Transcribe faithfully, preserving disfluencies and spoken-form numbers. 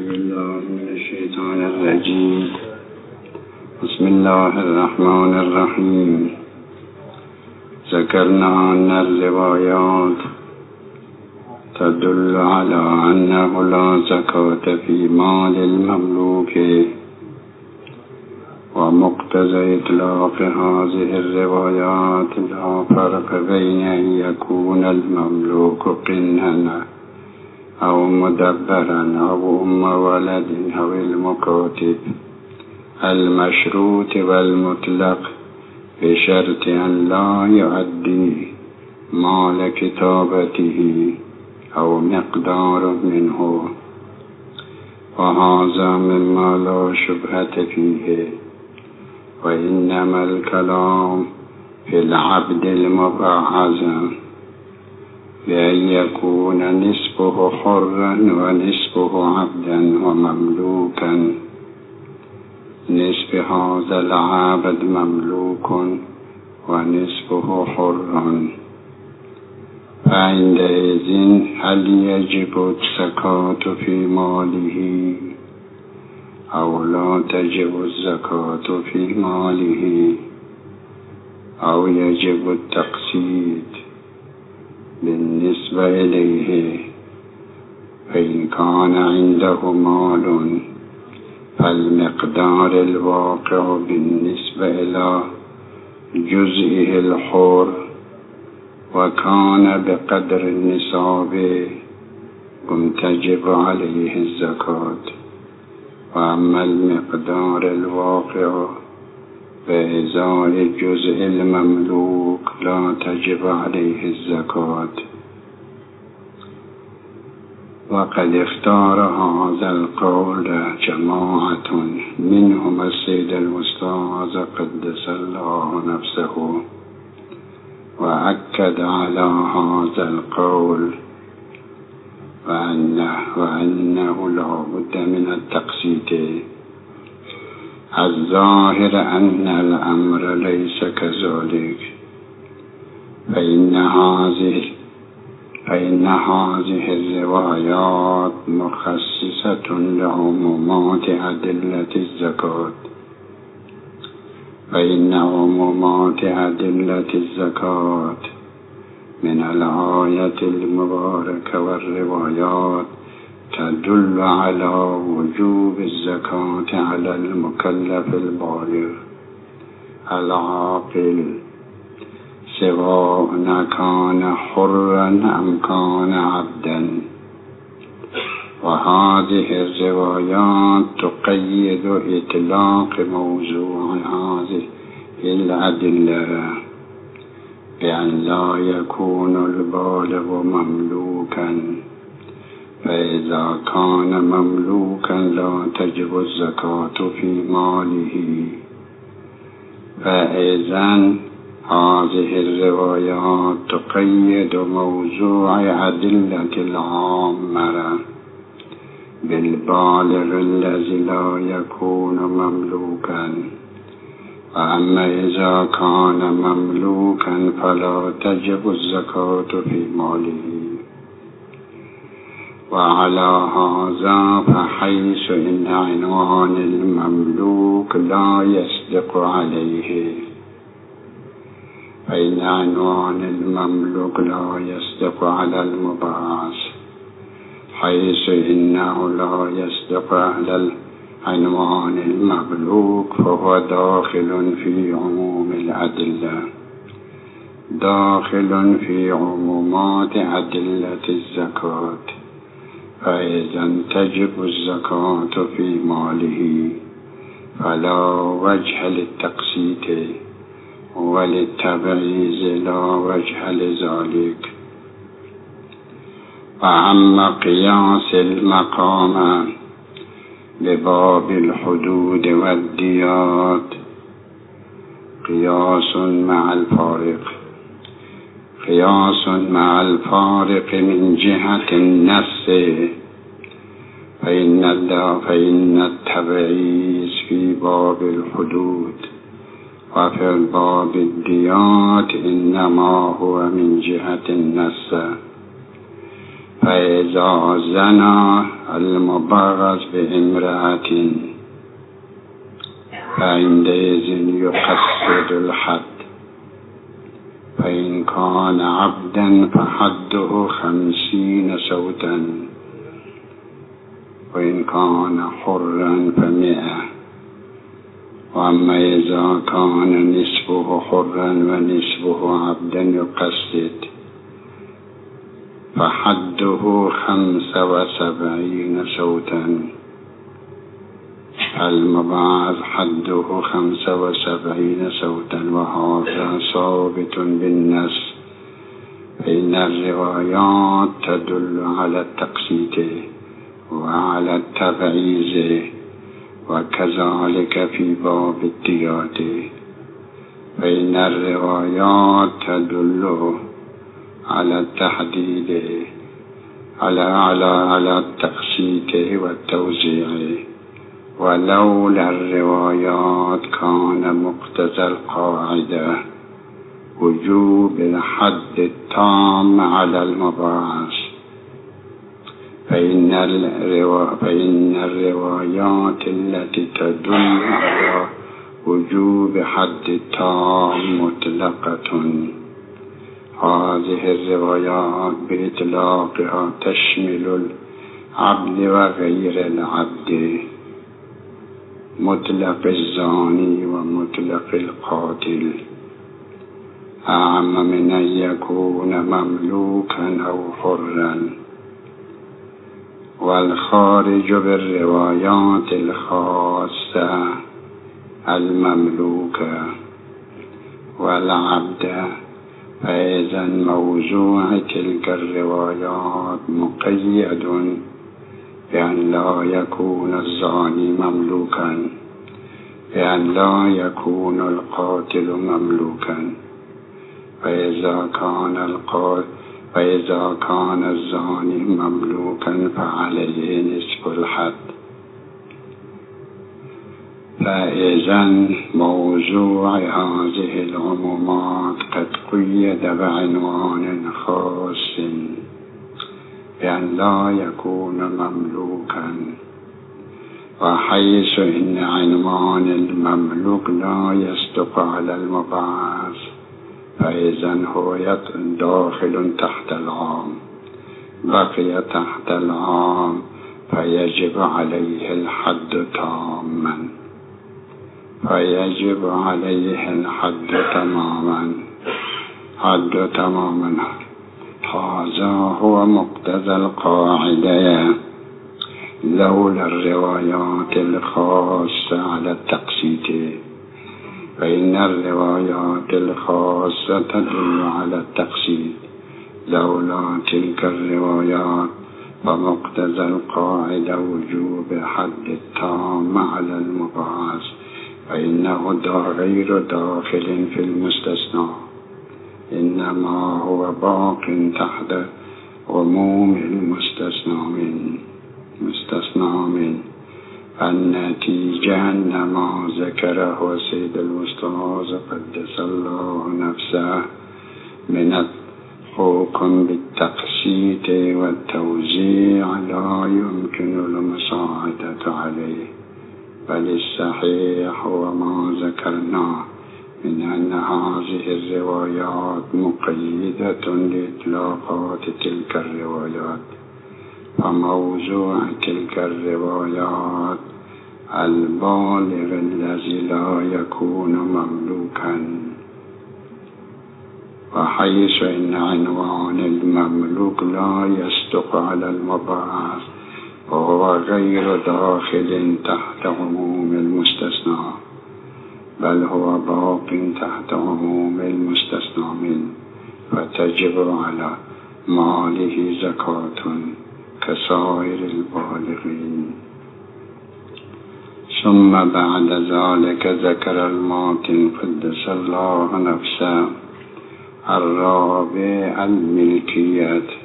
بالله من الشیطان الرجیم. بسم الله الرحمن الرحیم. ذکرنا ان الروايات تدل على انه لا زكاة في مال المملوك، ومقتضى اطلاق هذه الروايات لا فرق بين ان يكون المملوك قنها او مدبرا او ام ولد او المكاتب المشروط والمطلق، بشرط ان لا يؤدي مال كتابته او مقدار منه، وهذا مما لا شبهة فيه. وإنما الكلام في العبد المبعث بأن يكون نصفه حرا ونصفه عبدا ومملوكا. نصف هذا العبد مملوك ونصفه حر، فعندئذ هل يجب الزكاة في ماله أو لا تجب الزكاة في ماله، أو يجب التقسيط بالنسبة إليه؟ فإن كان عنده مال فالمقدار الواقع بالنسبة إلى جزئه الحر وكان بقدر النصاب تجب عليه الزكاة. وأما المقدار الواقع بإزاء جزء المملوك لا تجب عليه الزكاة. وقد اختار هذا القول جماعة منهم السيد الأستاذ قدس الله نفسه، وأكد على هذا القول وأنه, وأنه لا بد من التقسيط. الظاهر أن الأمر ليس كذلك، فإن هذه فإن هذه الروايات مخصصة لعمومات أدلة الزكاة، فإن عمومات أدلة الزكاة من الآية المباركة والروايات تدل على وجوب الزكاة على المكلف البالغ العاقل، سواء كان حرا أم كان عبدا. وهذه الروايات تقيد إطلاق موضوع هذه الأدلة بأن لا يكون البالغ مملوكا، فإذا كان مملوكا لا تجب الزكاة في ماله. فإذن هذه الروايات تقيد موضوع أدلة العامة بالبالغ الذي لا يكون مملوكا. وأما إذا كان مملوكا فلا تجب الزكاة في ماله. وعلى هذا فحيث إن عنوان المملوك لا يصدق عليه، فإن عنوان المملوك لا يصدق على المبعث، حيث إنه لا يصدق على عنوان المملوك، فهو داخل في عموم الأدلة، داخل في عمومات أدلة الزكاة. فإذا تجب الزكاة في ماله، فلا وجه للتقسيط، وللتبعيز لا وجه لذلك. وأما قياس المقام بباب الحدود والديات قياس مع الفارق قياس مع الفارق من جهة النص، فإن فإن التبعيز في باب الحدود وفي باب الديات إنما هو من جهة النص، فإذا زنى المبغض بامرأة فعندئذ يقصد الحد، فإن كان عبدا فحده خمسين سوتا، وإن كان حرا فمئة. وأما إذا كان نصفه حرا ونصفه عبدا يقصد فحده خمسة وسبعين سوتا. المبعث حده خمسة وسبعين سوتا، وهذا ثابت بالنص، فإن الروايات تدل على التقسيط وعلى التبعيز، وكذلك في باب الديات، فإن الروايات تدل على التحديد على على على التقسيط والتوزيع. ولولا الروايات كان مقتضى القاعدة وجوب الحد التام على المبعث، فإن, الروا... فإن الروايات التي تدل على وجوب حد التام مطلقة. هذه الروايات بإطلاقها تشمل العبد وغير العبد، مطلق الزاني ومطلق القاتل، أعم من أن يكون مملوكا أو حرا. والخارج بالروايات الخاصة المملوكة والعبد، فإذا موضوع تلك الروايات مقيد بأن لا يكون الزاني مملوكا، بأن لا يكون القاتل مملوكا. فإذا كان القاتل فإذا كان الزاني مملوكا فعليه نصف الحد. فإذا موضوع هذه العمومات قد قيد بعنوان خاص بأن لا يكون مملوكا، وحيث إن عنوان المملوك لا يصدق على المبعث، فإذا هو داخل تحت العام، بقي تحت العام فيجب عليه الحد تاما، فيجب عليه الحد تماما حد تماما. هذا هو مقتضى القاعدة لولا الروايات الخاصة على التقسيط، فإن الروايات الخاصة تدل على التقسيط. لولا تلك الروايات فمقتضى القاعدة وجوب حد التام على المبعث، فإنه غير داخل في المستثنى، إنما هو باق تحت عموم المستثنى من مستثنى من النتيجة أن ما ذكره سيد الأستاذ قدس الله نفسه من الحكم بالتقسيط والتوزيع لا يمكن المساعدة عليه، بل الصحيح هو ما ذكرناه من أن هذه الروايات مقيدة لإطلاقات تلك الروايات. فموضوع تلك الروايات البالغ الذي لا يكون مملوكا، وحيث إن عنوان المملوك لا يصدق على المبعث وهو غير داخل تحت عموم المستثنى، بل هو باق تحت عموم المستثنى منه، فتجب على ماله زكاة كسائر البالغين. ثم بعد ذلك ذكر الماتن قدس الله نفسه الرابع الملكيات،